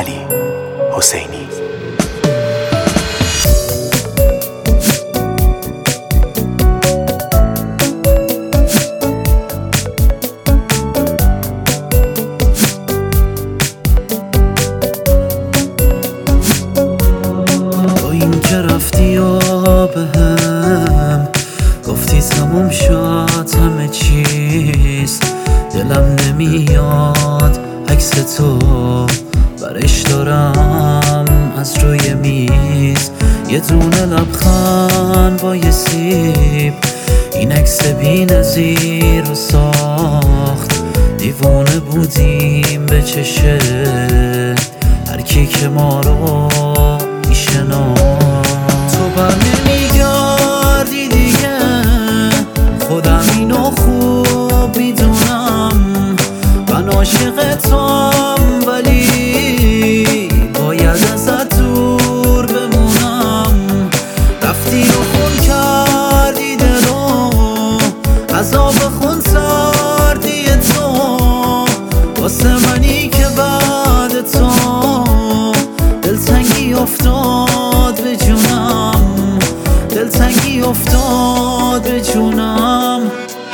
علی حسینی. با این که رفتی و بهم گفتی تموم شد همه چیز، دلم نمیاد عکس تو برش دارم از روی میز. یه دونه لبخند با یه سیب این عکس بی نظیر رو ساخت. دیوانه بودیم به چشه هر کی که ما رو میشناخت. تو بر نمیگردی دیگه، خودم اینو خوب میدونم. من عاشقتم ولی باید ازت دور بمونم. رفتی و خون کردی دلو، عذاب خون سردی تو واسه منی که بعد تو دلتنگی افتاد به جونم، دلتنگی افتاد به جونم.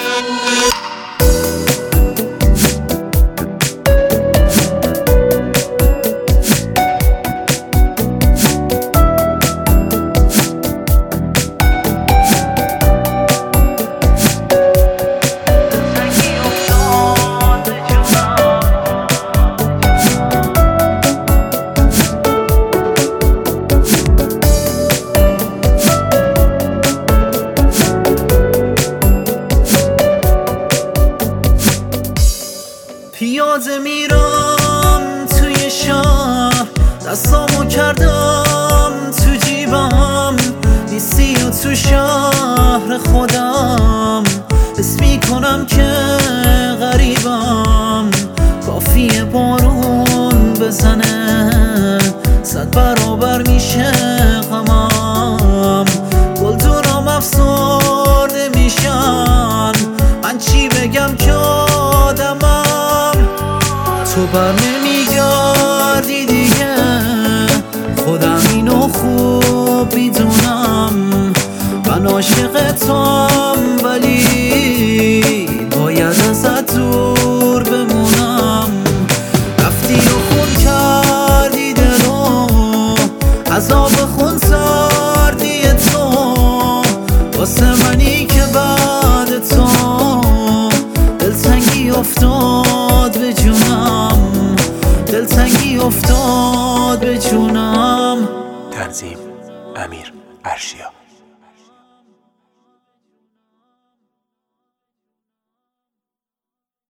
پیاده میرم توی شهر، دستامو کردم تو جیبم. نیستی و تو شهر خودم حس میکنم که غریبم. کافیه بارون بزنه 100 برابر میشه غمم. گلدونام افسرده میشن، من چی بگم که آدمم. تو بر نمیگردی دیگه، خودم اینو خوب میدونم. من عاشقتم ولی باید ازت دور بمونم. رفتی و خون کردی دلو، عذاب خون سردی تو واسه منی که بعد تو دلتنگی افتاد به جونم، دلتنگی افتاد به جونم. تنظیم امیر ارشیا.